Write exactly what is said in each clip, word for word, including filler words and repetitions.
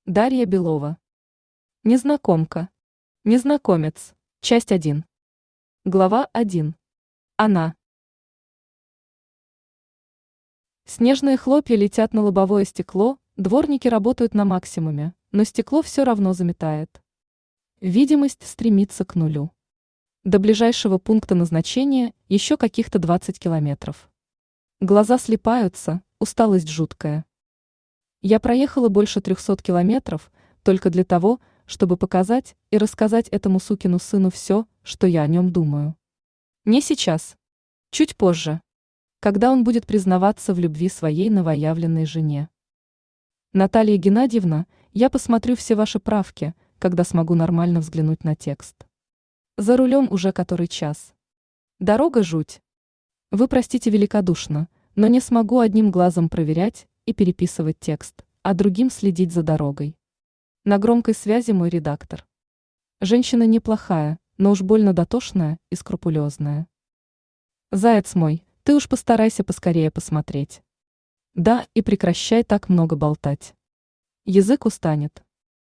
Дарья Белова. Незнакомка. Незнакомец. Часть один. Глава один. Она. Снежные хлопья летят на лобовое стекло, дворники работают на максимуме, но стекло все равно заметает. Видимость стремится к нулю. До ближайшего пункта назначения еще каких-то двадцать километров. Глаза слипаются, усталость жуткая. Я проехала больше трехсот километров только для того, чтобы показать и рассказать этому сукину сыну все, что я о нем думаю. Не сейчас. Чуть позже. Когда он будет признаваться в любви своей новоявленной жене. Наталья Геннадьевна, я посмотрю все ваши правки, когда смогу нормально взглянуть на текст. За рулем уже который час. Дорога жуть. Вы простите великодушно, но не смогу одним глазом проверять и переписывать текст, а другим следить за дорогой. На громкой связи мой редактор. Женщина неплохая, но уж больно дотошная и скрупулезная. Заяц мой, ты уж постарайся поскорее посмотреть. Да, и прекращай так много болтать. Язык устанет.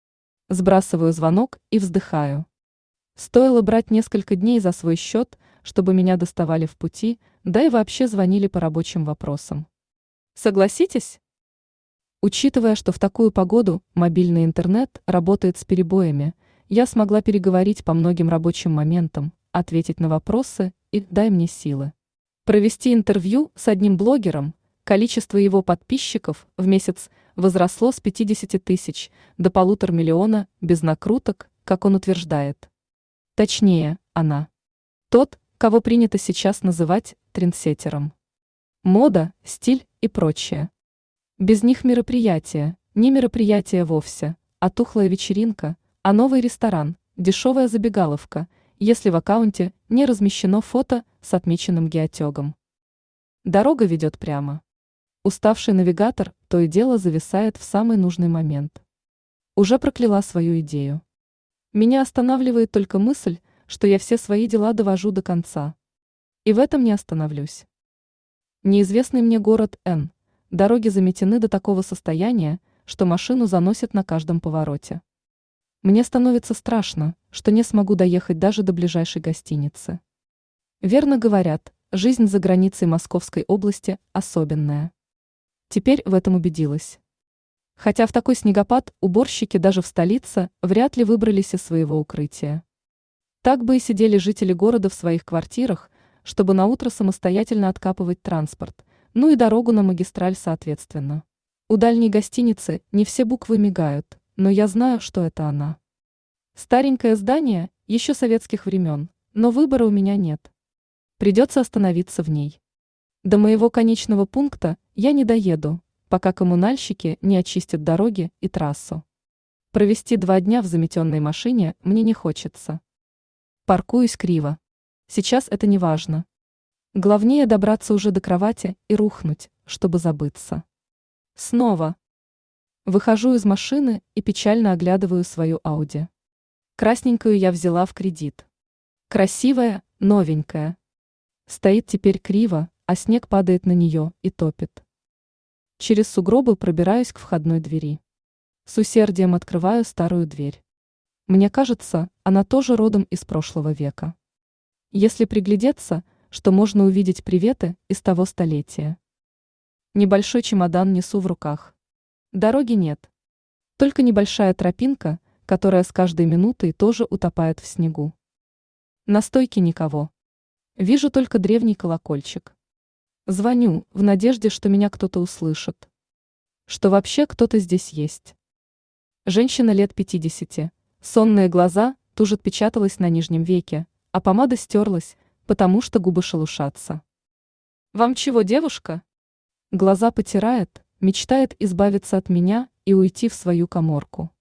Сбрасываю звонок и вздыхаю. Стоило брать несколько дней за свой счет, чтобы меня доставали в пути, да и вообще звонили по рабочим вопросам. Согласитесь? Учитывая, что в такую погоду мобильный интернет работает с перебоями, я смогла переговорить по многим рабочим моментам, ответить на вопросы и дай мне силы. Провести интервью с одним блогером, количество его подписчиков в месяц возросло с пятидесяти тысяч до полутора миллиона без накруток, как он утверждает. Точнее, она. Тот, кого принято сейчас называть трендсеттером. Мода, стиль и прочее. Без них мероприятие, не мероприятие вовсе, а тухлая вечеринка, а новый ресторан, дешевая забегаловка, если в аккаунте не размещено фото с отмеченным геотегом. Дорога ведет прямо. Уставший навигатор то и дело зависает в самый нужный момент. Уже прокляла свою идею. Меня останавливает только мысль, что я все свои дела довожу до конца. И в этом не остановлюсь. Неизвестный мне город Н. Дороги заметены до такого состояния, что машину заносит на каждом повороте. Мне становится страшно, что не смогу доехать даже до ближайшей гостиницы. Верно говорят, жизнь за границей Московской области особенная. Теперь в этом убедилась. Хотя в такой снегопад уборщики даже в столице вряд ли выбрались из своего укрытия. Так бы и сидели жители города в своих квартирах, чтобы наутро самостоятельно откапывать транспорт, ну и дорогу на магистраль соответственно. У дальней гостиницы не все буквы мигают, но я знаю, что это она. Старенькое здание, еще советских времен, но выбора у меня нет. Придется остановиться в ней. До моего конечного пункта я не доеду, пока коммунальщики не очистят дороги и трассу. Провести два дня в заметенной машине мне не хочется. Паркуюсь криво. Сейчас это не важно. Главнее добраться уже до кровати и рухнуть, чтобы забыться. Снова. Выхожу из машины и печально оглядываю свою Ауди. Красненькую я взяла в кредит. Красивая, новенькая. Стоит теперь криво, а снег падает на нее и топит. Через сугробы пробираюсь к входной двери. С усердием открываю старую дверь. Мне кажется, она тоже родом из прошлого века. Если приглядеться, что можно увидеть приветы из того столетия. Небольшой чемодан несу в руках. Дороги нет. Только небольшая тропинка, которая с каждой минутой тоже утопает в снегу. На стойке никого. Вижу только древний колокольчик. Звоню, в надежде, что меня кто-то услышит. Что вообще кто-то здесь есть. Женщина лет пятидесяти. Сонные глаза туже отпечаталась на нижнем веке, а помада стерлась, потому что губы шелушатся. «Вам чего, девушка?» Глаза потирает, мечтает избавиться от меня и уйти в свою каморку.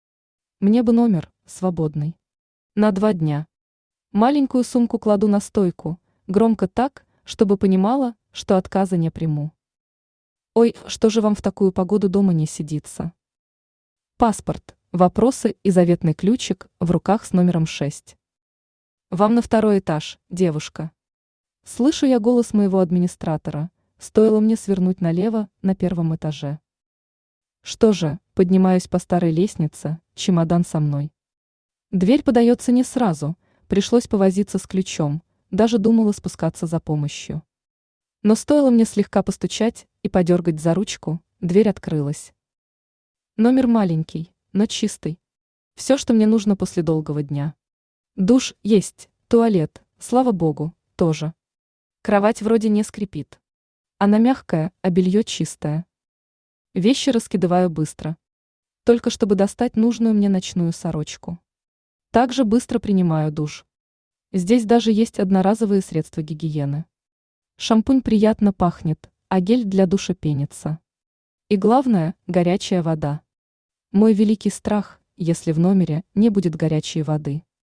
Мне бы номер, свободный. На два дня. Маленькую сумку кладу на стойку, громко так, чтобы понимала, что отказа не приму. Ой, что же вам в такую погоду дома не сидится? Паспорт, вопросы и заветный ключик в руках с номером шесть. Вам на второй этаж, девушка. Слышу я голос моего администратора, стоило мне свернуть налево на первом этаже. Что же, поднимаюсь по старой лестнице, чемодан со мной. Дверь подается не сразу, пришлось повозиться с ключом, даже думала спускаться за помощью. Но стоило мне слегка постучать и подергать за ручку, дверь открылась. Номер маленький, но чистый. Все, что мне нужно после долгого дня. Душ есть, туалет, слава богу, тоже. Кровать вроде не скрипит. Она мягкая, а белье чистое. Вещи раскидываю быстро. Только чтобы достать нужную мне ночную сорочку. Также быстро принимаю душ. Здесь даже есть одноразовые средства гигиены. Шампунь приятно пахнет, а гель для душа пенится. И главное, горячая вода. Мой великий страх, если в номере не будет горячей воды.